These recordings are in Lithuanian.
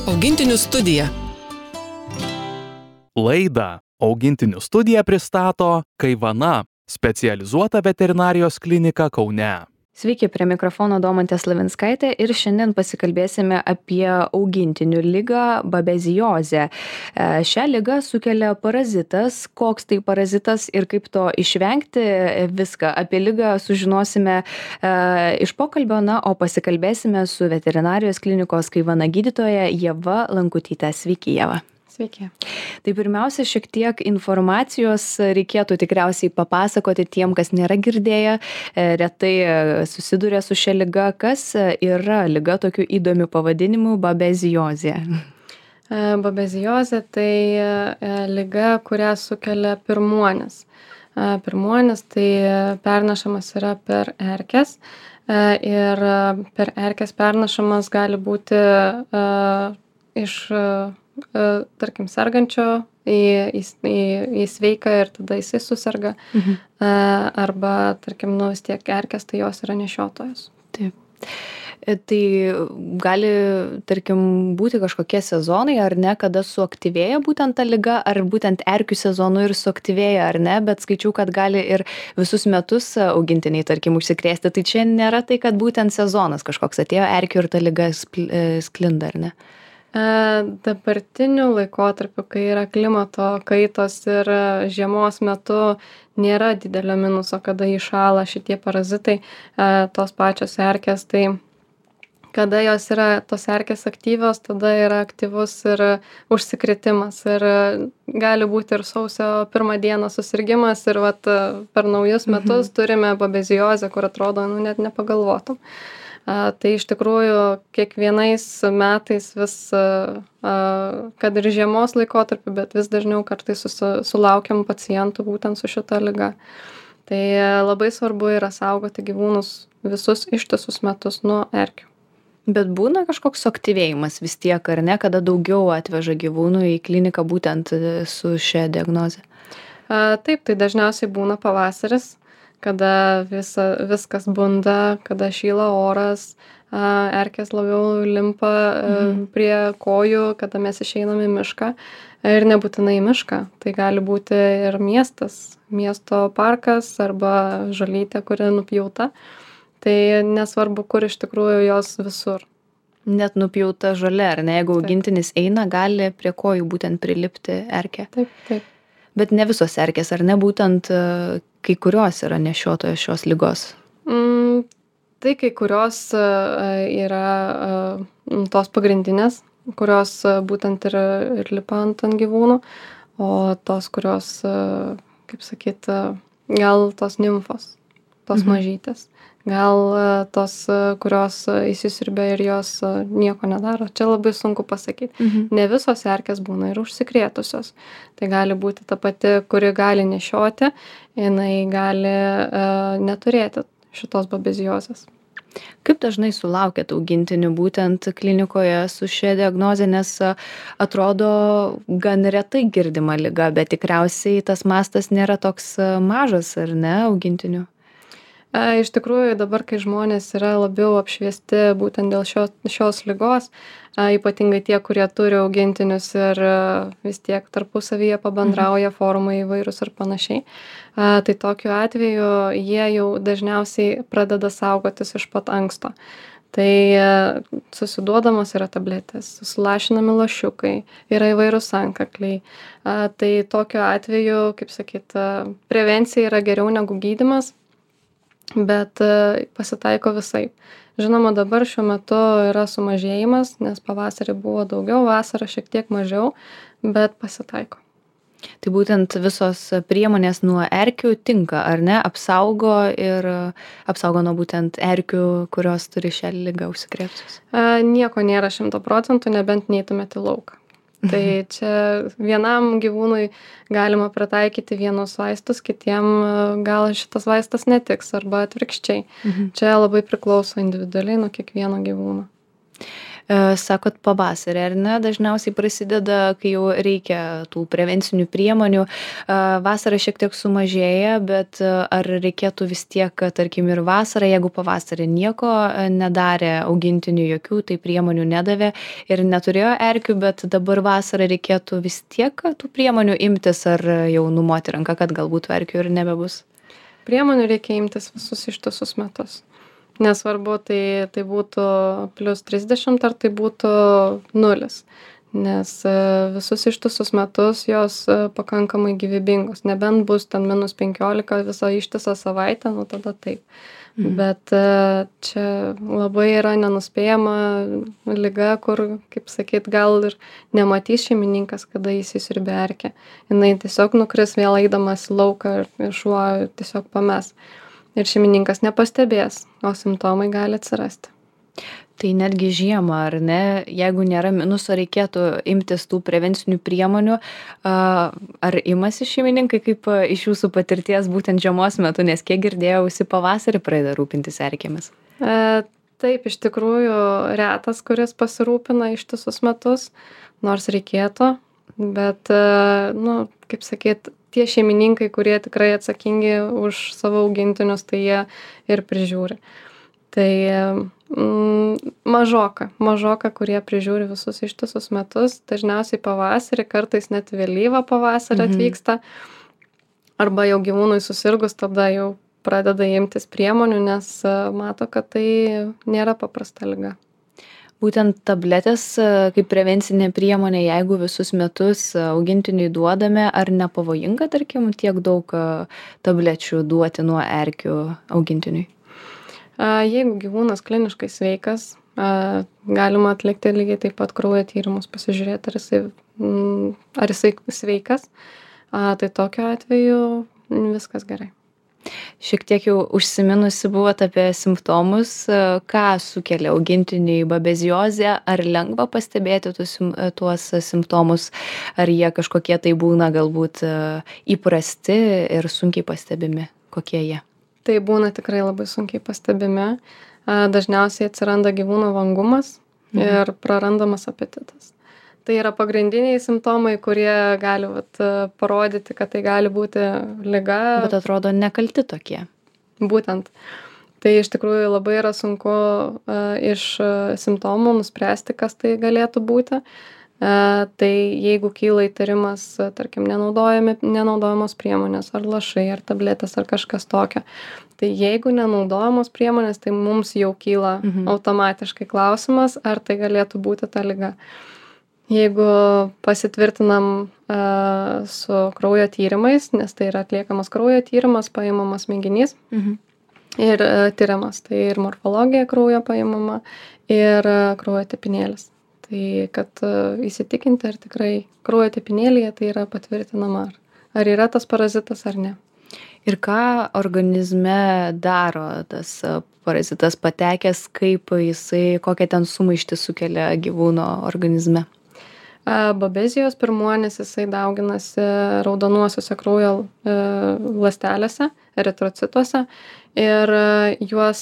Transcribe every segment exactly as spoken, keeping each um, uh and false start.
Augintinių studija. Laidą Augintinių studija pristato Kaivana, specializuota veterinarijos klinika Kaune. Sveiki, prie mikrofono Domantė Slavinskaitė ir šiandien pasikalbėsime apie augintinių ligą babeziozę. Šią ligą sukelia parazitas, koks tai parazitas ir kaip to išvengti, viską apie ligą sužinosime e, iš pokalbio, na, o pasikalbėsime su veterinarijos klinikos Kaivana gydytoja Ieva Lankutyte. Sveiki, Ieva. Sveiki. Tai pirmiausia, šiek tiek informacijos reikėtų tikriausiai papasakoti tiem, kas nėra girdėję, retai susiduria su šia liga, kas yra liga tokiu įdomiu pavadinimu babeziozė. Babeziozė tai liga, kurią sukelia pirmuonis. Pirmuonis tai pernešamas yra per erkes ir per erkes pernešamas gali būti iš tarkim, sergančio į, į, į, į sveiką ir tada jisai susirga. Mhm. Arba, tarkim, nu vis tiek erkės, tai jos yra nešiotojos. Taip. Tai gali, tarkim, būti kažkokie sezonai, ar ne, kada suaktyvėja būtent ta liga, ar būtent erkių sezonų ir suaktyvėja, ar ne, bet skaičiau, kad gali ir visus metus augintiniai, tarkim, užsikrėsti. Tai čia nėra tai, kad būtent sezonas kažkoks atėjo erkių ir ta liga sklinda, ar ne? Dabartiniu laikotarpiu, kai yra klimato kaitos ir žiemos metu nėra didelio minuso, kada įšąla šitie parazitai, tos pačios erkės, tai kada jos yra tos erkės aktyvios, tada yra aktyvus ir užsikrėtimas ir gali būti ir sausio pirmą dieną susirgimas ir vat per naujus metus mhm. turime babeziozę, kur atrodo, nu net nepagalvotum. A, tai iš tikrųjų kiekvienais metais vis, a, a, kad ir žiemos laikotarpiu, bet vis dažniau kartais susi, sulaukiam pacientų būtent su šita liga. Tai labai svarbu yra saugoti gyvūnus visus ištisus metus nuo erkių. Bet būna kažkoks suaktyvėjimas vis tiek, ar ne, kada daugiau atveža gyvūnų į kliniką būtent su šia diagnoze? A, taip, tai dažniausiai būna pavasaris, kada visa, viskas bunda, kada šyla oras, erkės labiau limpa mhm. prie kojų, kada mes išeinam į mišką ir nebūtinai į mišką. Tai gali būti ir miestas, miesto parkas arba žolytė, kuri nupjauta. Tai nesvarbu, kur iš tikrųjų jos visur. Net nupjauta žolė, ar ne? Jeigu augintinis eina, gali prie kojų būtent prilipti erkė. Taip, taip. Bet ne visos erkės, ar ne, būtent kai kurios yra nešiotojos šios ligos? Mm, tai kai kurios yra tos pagrindinės, kurios būtent ir, ir lipa ant, ant gyvūnų, o tos, kurios, kaip sakyt, gal tos nimfos, tos mhm. mažytės. Gal tos, kurios įsisiurbia ir jos nieko nedaro. Čia labai sunku pasakyti. Mhm. Ne visos erkės būna ir užsikrėtusios. Tai gali būti ta pati, kuri gali nešioti, jinai gali uh, neturėti šitos babeziozės. Kaip dažnai sulaukėt augintinių būtent klinikoje su šia diagnoze, nes atrodo gan retai girdima liga, bet tikriausiai tas mastas nėra toks mažas, ar ne, augintinių? Iš tikrųjų, dabar, kai žmonės yra labiau apšviesti būtent dėl šio, šios ligos, ypatingai tie, kurie turi augintinius ir vis tiek tarpusavyje pabendrauja, mhm. forumai įvairūs ir panašiai, tai tokiu atveju jie jau dažniausiai pradeda saugotis iš pat anksto. Tai susiduodamos yra tabletės, sulašinami lašiukai, yra įvairūs antkakliai. Tai tokiu atveju, kaip sakyt, prevencija yra geriau negu gydymas. Bet pasitaiko visaip. Žinoma, dabar šiuo metu yra sumažėjimas, nes pavasarį buvo daugiau, vasarą šiek tiek mažiau, bet pasitaiko. Tai būtent visos priemonės nuo erkių tinka, ar ne? Apsaugo ir apsaugo nuo būtent erkių, kurios turi šią ligą užsikrėtusios? Nieko nėra šimto procentų, nebent neitumėt į lauką. Tai čia vienam gyvūnui galima pritaikyti vienus vaistus, kitiem gal šitas vaistas netiks arba atvirkščiai. Mhm. Čia labai priklauso individualiai nuo kiekvieno gyvūno. Sakot, pavasarį, ar ne, dažniausiai prasideda, kai jau reikia tų prevencinių priemonių. Vasara šiek tiek sumažėja, bet ar reikėtų vis tiek, tarkim, ir vasarą, jeigu pavasarį nieko nedarė augintinių, jokių tai priemonių nedavė ir neturėjo erkių, bet dabar vasarą reikėtų vis tiek tų priemonių imtis ar jau numoti ranką, kad galbūt erkių ir nebebus? Priemonių reikia imtis visus ištisus metus. Nesvarbu, tai, tai būtų plius trisdešimt ar tai būtų nulis, nes visus ištisus metus jos pakankamai gyvybingos, nebent bus ten minus penkiolika visą ištisą savaitę, nu tada taip. Mhm. Bet čia labai yra nenuspėjama liga, kur, kaip sakyt, gal ir nematys šeimininkas, kada jis įsiurbė erkę. Jinai tiesiog nukris vėl eidamas į lauką ir šuo tiesiog pames. Ir šeimininkas nepastebės, o simptomai gali atsirasti. Tai netgi žiemą, ar ne, jeigu nėra minuso, reikėtų imtis tų prevencinių priemonių. Ar imasi šeimininkai kaip iš jūsų patirties būtent žiemos metu, nes kiek girdėjau, visi pavasarį pradeda rūpintis erkėmis? E, taip, iš tikrųjų retas, kuris pasirūpina ištisus metus, nors reikėtų, bet, nu, kaip sakyt, tie šeimininkai, kurie tikrai atsakingi už savo augintinius, tai jie ir prižiūri. Tai mm, mažoka, mažoka, kurie prižiūri visus ištisus metus, dažniausiai pavasarį, kartais net vėlyvą pavasarį mhm. atvyksta, arba jau gyvūnui susirgus, tada jau pradeda imtis priemonių, nes mato, kad tai nėra paprasta liga. Būtent tabletės kaip prevencinė priemonė, jeigu visus metus augintiniui duodame, ar nepavojinga, tarkim, tiek daug tablečių duoti nuo erkių augintiniui? Jeigu gyvūnas kliniškai sveikas, galima atlikti lygiai taip pat kraujo tyrimus, pasižiūrėti, ar jisai, ar jisai sveikas, tai tokiu atveju viskas gerai. Šiek tiek jau užsiminusi buvot apie simptomus, ką sukelia augintiniui babeziozė, ar lengva pastebėti tuos, tuos simptomus, ar jie kažkokie tai būna galbūt įprasti ir sunkiai pastebimi, kokie jie? Tai būna tikrai labai sunkiai pastebimi, dažniausiai atsiranda gyvūno vangumas mhm. ir prarandamas apetitas. Tai yra pagrindiniai simptomai, kurie gali vat, parodyti, kad tai gali būti liga. Bet atrodo nekalti tokie. Būtent. Tai iš tikrųjų labai yra sunku uh, iš uh, simptomų nuspręsti, kas tai galėtų būti. Uh, tai jeigu kyla įtarimas, uh, tarkim, nenaudojamos priemonės, ar lašai, ar tabletės, ar kažkas tokio. Tai jeigu nenaudojamos priemonės, tai mums jau kyla mhm. automatiškai klausimas, ar tai galėtų būti ta liga. Jeigu pasitvirtinam uh, su kraujo tyrimais, nes tai yra atliekamas kraujo tyrimas, paimamas mėginys mhm. ir uh, tyriamas, tai ir morfologija kraujo paimama ir uh, kraujo tepinėlis. Tai kad uh, įsitikinti, ar tikrai kraujo tepinėlyje tai yra patvirtinama, ar, ar yra tas parazitas ar ne. Ir ką organizme daro tas parazitas patekęs, kaip jisai, kokią ten sumaištį sukelia gyvūno organizme? Babezijos pirmuonis jisai dauginasi raudonuosiuose kraujo ląstelėse, eritrocituose ir juos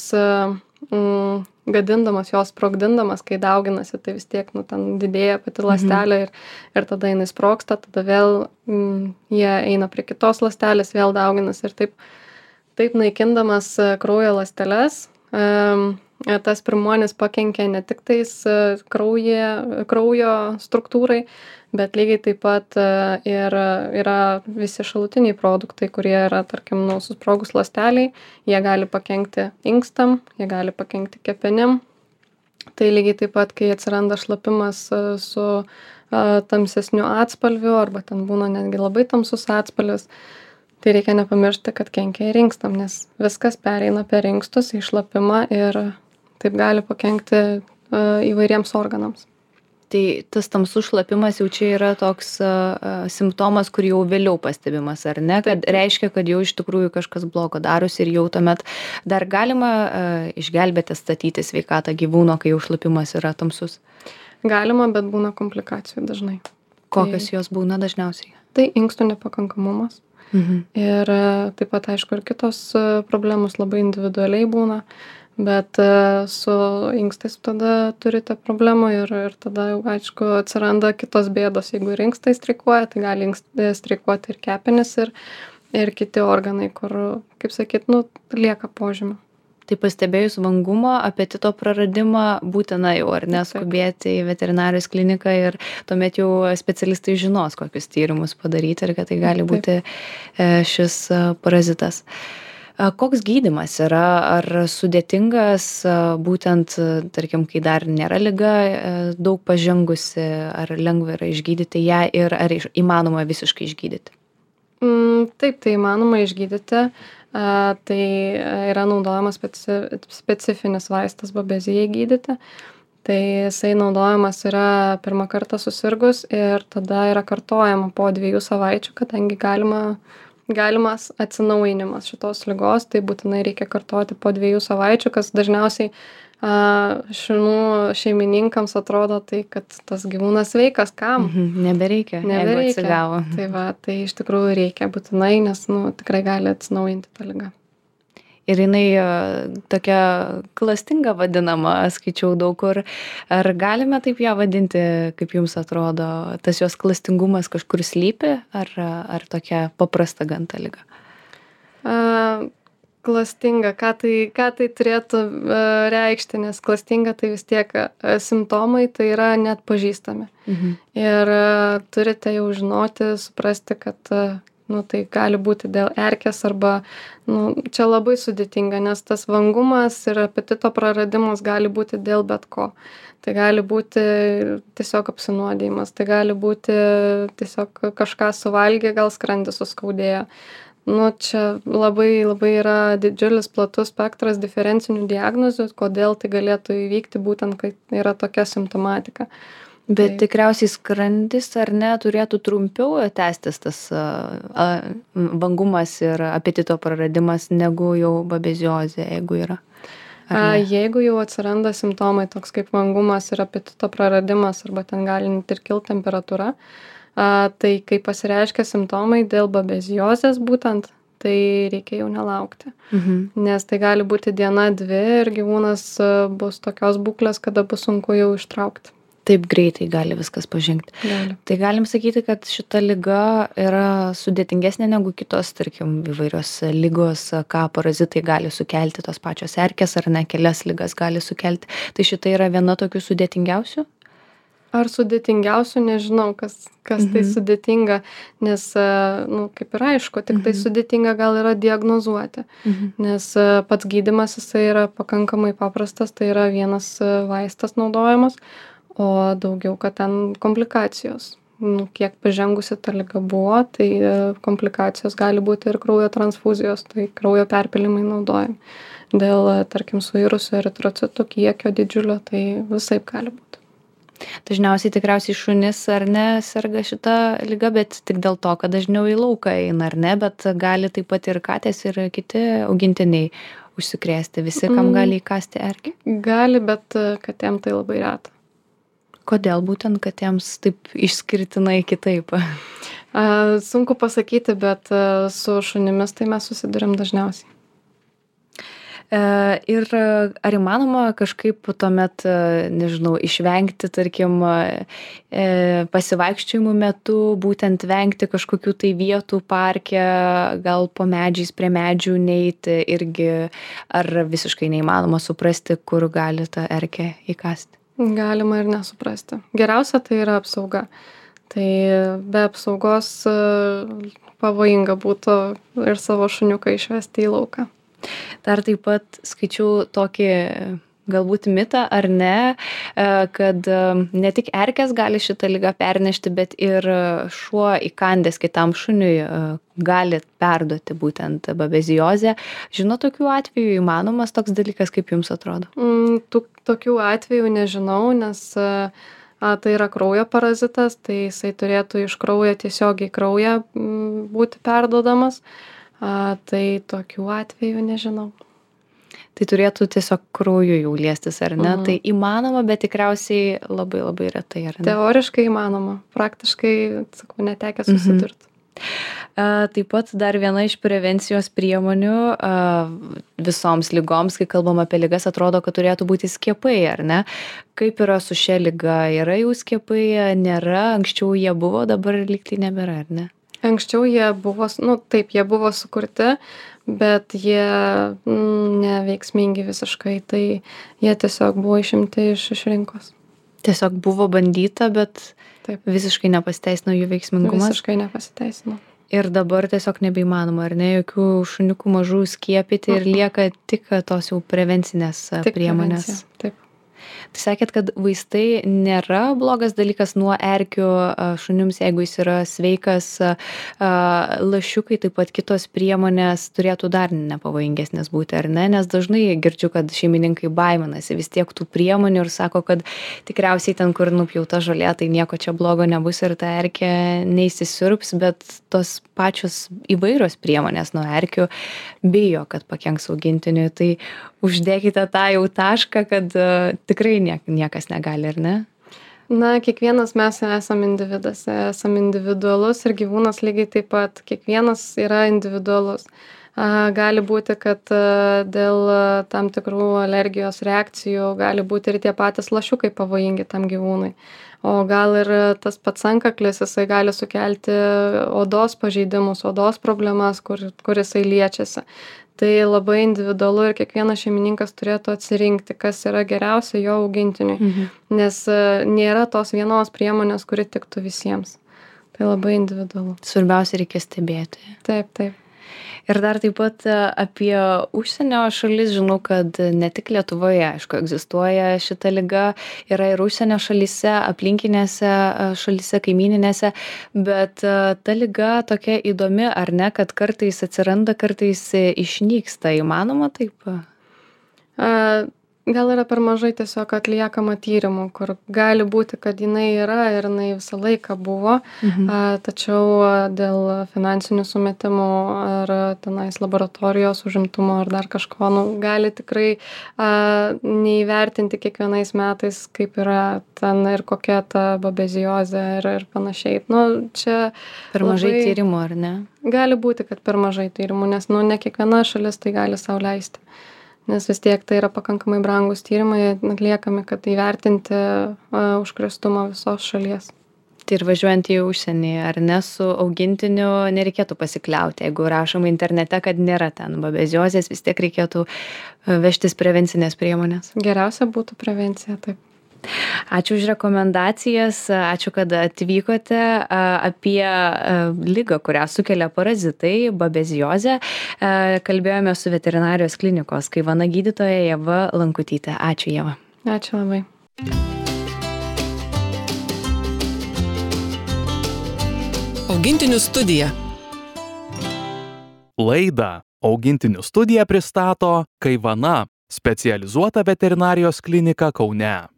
mm, gadindamas, jos sprogdindamas, kai dauginasi, tai vis tiek nu, ten didėja pati ląstelė ir, ir tada jinai sprogsta, tada vėl mm, jie eina prie kitos ląstelės, vėl dauginasi ir taip, taip naikindamas kraujo ląsteles. Um, tas pirmuonis pakenkia ne tik tais kraujyje, kraujo struktūrai, bet lygiai taip pat ir yra visi šalutiniai produktai, kurie yra, tarkim, nu, susprogus ląsteliai, jie gali pakenkti inkstam, jie gali pakenkti kepenim. Tai lygiai taip pat, kai atsiranda šlapimas su a, tamsesniu atspalviu, arba ten būna netgi labai tamsus atspalvis, tai reikia nepamiršti, kad kenkia ir inkstam, nes viskas pereina per inkstus į šlapimą ir taip gali pakenkti uh, įvairiems organams. Tai tas tamsus šlapimas jau čia yra toks uh, simptomas, kur jau vėliau pastebimas, ar ne? Kad reiškia, kad jau iš tikrųjų kažkas blogo darosi ir jau tuomet dar galima uh, išgelbėti, statyti sveikatą gyvūno, kai jau šlapimas yra tamsus? Galima, bet būna komplikacijų dažnai. Kokios tai, jos būna dažniausiai? Tai inkstų nepakankamumas. Mhm. Ir taip pat, aišku, ir kitos problemos labai individualiai būna. Bet e, su inkstais tada turite problemų ir, ir tada jau, aišku, atsiranda kitos bėdos. Jeigu ir inkstai streikuoja, tai gali inkstai streikuoti ir kepenis, ir, ir kiti organai, kur, kaip sakyt, nu, lieka požymių. Tai pastebėjus vangumą, apetito praradimą, būtina jau ar neskubėti į veterinarijos kliniką ir tuomet jau specialistai žinos, kokius tyrimus padaryti ir kad tai gali būti šis parazitas. Koks gydymas yra, ar sudėtingas būtent, tarkim, kai dar nėra liga daug pažengusi, ar lengva yra išgydyti ją ir ar įmanoma visiškai išgydyti? Mm, taip, tai įmanoma išgydyti. A, tai yra naudojamas speci specifinis vaistas babezijai gydyti. Tai jisai naudojamas yra pirmą kartą susirgus ir tada yra kartojama po dviejų savaičių, kadangi galima, galimas atsinaujinimas šitos ligos, tai būtinai reikia kartoti po dviejų savaičių, kas dažniausiai a, šunų šeimininkams atrodo tai, kad tas gyvūnas sveikas, kam? Mhm, nebereikia, Nebereikia. atsigavo. Tai va, tai iš tikrųjų reikia būtinai, nes nu, tikrai gali atsinaujinti tą ligą. Ir jinai tokia klastinga vadinama, skaičiau daug kur. Ar galime taip ją vadinti, kaip jums atrodo, tas jos klastingumas kažkur slypi, ar, ar tokia paprasta gan ta liga? A, klastinga, ką tai, ką tai turėtų a, reikšti, nes klastinga tai vis tiek a, simptomai tai yra net pažįstami. Mhm. Ir a, turite jau žinoti, suprasti, kad a, nu, tai gali būti dėl erkės arba, nu, čia labai sudėtinga, nes tas vangumas ir apetito praradimas gali būti dėl bet ko. Tai gali būti tiesiog apsinuodijimas, tai gali būti tiesiog kažką suvalgė, gal skrandis suskaudėjo. Nu, čia labai, labai yra didžiulis platus spektras diferencinių diagnozių, kodėl tai galėtų įvykti būtent, kai yra tokia simptomatika. Bet tai tikriausiai skrandis ar ne turėtų trumpiau tęstis tas a, a, vangumas ir apetito praradimas negu jau babeziozė, jeigu yra. A, jeigu jau atsiranda simptomai toks kaip vangumas ir apetito praradimas arba ten gali net ir kilti temperatūra, a, tai kai pasireiškia simptomai dėl babeziozės būtent, tai reikia jau nelaukti. Mhm. Nes tai gali būti diena, dvi ir gyvūnas bus tokios būklės, kada bus sunku jau ištraukti. Taip greitai gali viskas pažengti. Gali. Tai galim sakyti, kad šita liga yra sudėtingesnė negu kitos, tarkim, įvairios ligos, ką parazitai gali sukelti, tos pačios erkės ar ne, kelias ligas gali sukelti. Tai šita yra viena tokių sudėtingiausių? Ar sudėtingiausių, nežinau, kas, kas tai sudėtinga, nes, nu, kaip ir aišku, tik tai sudėtinga gal yra diagnozuoti, nes pats gydymas jisai yra pakankamai paprastas, tai yra vienas vaistas naudojamas, o daugiau, kad ten komplikacijos. Nu, kiek pažengusi ta liga buvo, tai komplikacijos gali būti ir kraujo transfuzijos, tai kraujo perpilimai naudojami. Dėl, tarkim, suirusio eritrocitų kiekio didžiulio, tai visaip gali būti. Dažniausiai tikriausiai šunis ar ne serga šita liga, bet tik dėl to, kad dažniau į lauką eina ar ne, bet gali taip pat ir katės ir kiti augintiniai užsikrėsti. Visi, kam gali įkasti erkė? Gali, bet katėm tai labai reta. Kodėl būtent katėms taip išskirtinai kitaip? A, sunku pasakyti, bet a, su šunimis tai mes susiduriam dažniausiai. E, ir ar įmanoma kažkaip tuomet, nežinau, išvengti, tarkim, e, pasivaikščiojimų metu, būtent vengti kažkokių tai vietų parke, gal po medžiais prie medžių neiti irgi, ar visiškai neįmanoma suprasti, kur gali ta erkė įkasti? Galima ir nesuprasti. Geriausia tai yra apsauga. Tai be apsaugos pavojinga būtų ir savo šuniuką išvesti į lauką. Dar taip pat skaičiau tokį galbūt mitą ar ne, kad ne tik erkės gali šitą ligą pernešti, bet ir šuo įkandęs kitam šuniui gali perduoti būtent babeziozę. Žino, tokių atvejų įmanomas toks dalykas, kaip jums atrodo? Mm, tų, tokių atvejų nežinau, nes a, tai yra kraujo parazitas, tai jisai turėtų iš kraujo tiesiogiai kraują m, būti perduodamas. A, tai tokių atvejų nežinau. Tai turėtų tiesiog krauju jau liestis, ar ne? Mhm. Tai įmanoma, bet tikriausiai labai labai retai, ar ne? Teoriškai įmanoma, praktiškai, sakau, netekę susidurti. Mhm. Taip pat dar viena iš prevencijos priemonių visoms ligoms, kai kalbam apie ligas, atrodo, kad turėtų būti skiepai, ar ne? Kaip yra su šia liga? Yra jau skiepai, nėra, anksčiau jie buvo, dabar lygtai nebėra, ar ne? Anksčiau jie buvo, nu taip, jie buvo sukurti, bet jie mm, neveiksmingi visiškai, tai jie tiesiog buvo išimti iš, iš rinkos. Tiesiog buvo bandyta, bet Taip. visiškai nepasiteisino jų veiksmingumas. Visiškai nepasiteisino. Ir dabar tiesiog nebeįmanoma, ar ne, jokių šuniukų mažų skiepyti ir lieka tik tos jau prevencinės Tik priemonės. prevencija, Taip. Tai sakėt, kad vaistai nėra blogas dalykas nuo erkių šunims, jeigu jis yra sveikas, lašiukai, taip pat kitos priemonės turėtų dar nepavojingesnės būti, ar ne? Nes dažnai girdžiu, kad šeimininkai baiminasi vis tiek tų priemonių ir sako, kad tikriausiai ten, kur nupjauta žolė, tai nieko čia blogo nebus ir ta erkė neįsisiurps, bet tos pačios įvairios priemonės nuo erkių bijo, kad pakenks augintiniui. Tai uždėkite tą jau tašką, kad uh, tikrai niek, niekas negali, ar ne? Na, kiekvienas mes esame individas, esame individualus ir gyvūnas lygiai taip pat. Kiekvienas yra individualus. A, gali būti, kad a, dėl a, tam tikrų alergijos reakcijų gali būti ir tie patys lašiukai pavojingi tam gyvūnui. O gal ir tas pats antkaklis, jisai gali sukelti odos pažeidimus, odos problemas, kur, kur jisai liečiasi. Tai labai individualu ir kiekvienas šeimininkas turėtų atsirinkti, kas yra geriausia jo augintiniui. Mhm. Nes nėra tos vienos priemonės, kuri tiktų visiems. Tai labai individualu. Svarbiausia, reikia stebėti. Taip, taip. Ir dar taip pat apie užsienio šalis, žinau, kad ne tik Lietuvoje, aišku, egzistuoja šita liga, yra ir užsienio šalyse, aplinkinėse šalyse, kaimininėse, bet ta liga tokia įdomi, ar ne, kad kartais atsiranda, kartais išnyksta. Įmanoma taip? A, gal yra per mažai tiesiog atliekama tyrimų, kur gali būti, kad jinai yra ir jinai visą laiką buvo, Mhm. a, tačiau dėl finansinių sumetimų ar tenais laboratorijos užimtumo ar dar kažko, nu, gali tikrai a, neįvertinti kiekvienais metais, kaip yra ten ir kokia ta babeziozė ir, ir panašiai. Nu, čia Per mažai labai- tyrimų, ar ne? gali būti, kad per mažai tyrimų, nes nu, ne kiekviena šalis tai gali sau leisti. Nes vis tiek tai yra pakankamai brangus tyrimai atliekami, kad įvertinti uh, užkrestumą visos šalies. Tai ir važiuojant į užsienį, ar ne, su augintiniu nereikėtų pasikliauti. Jeigu rašoma internete, kad nėra ten babeziozės, vis tiek reikėtų vežtis prevencinės priemonės. Geriausia būtų prevencija, taip. Ačiū už rekomendacijas, ačiū, kad atvykote. Apie ligą, kurią sukelia parazitai, babeziozę, kalbėjome su veterinarijos klinikos Kaivana gydytoja Ieva Lankutytė. Ačiū, Ieva. Ačiū labai. Augintinių studija. Laidą Augintinių studija pristato Kaivana, specializuota veterinarijos klinika Kaune.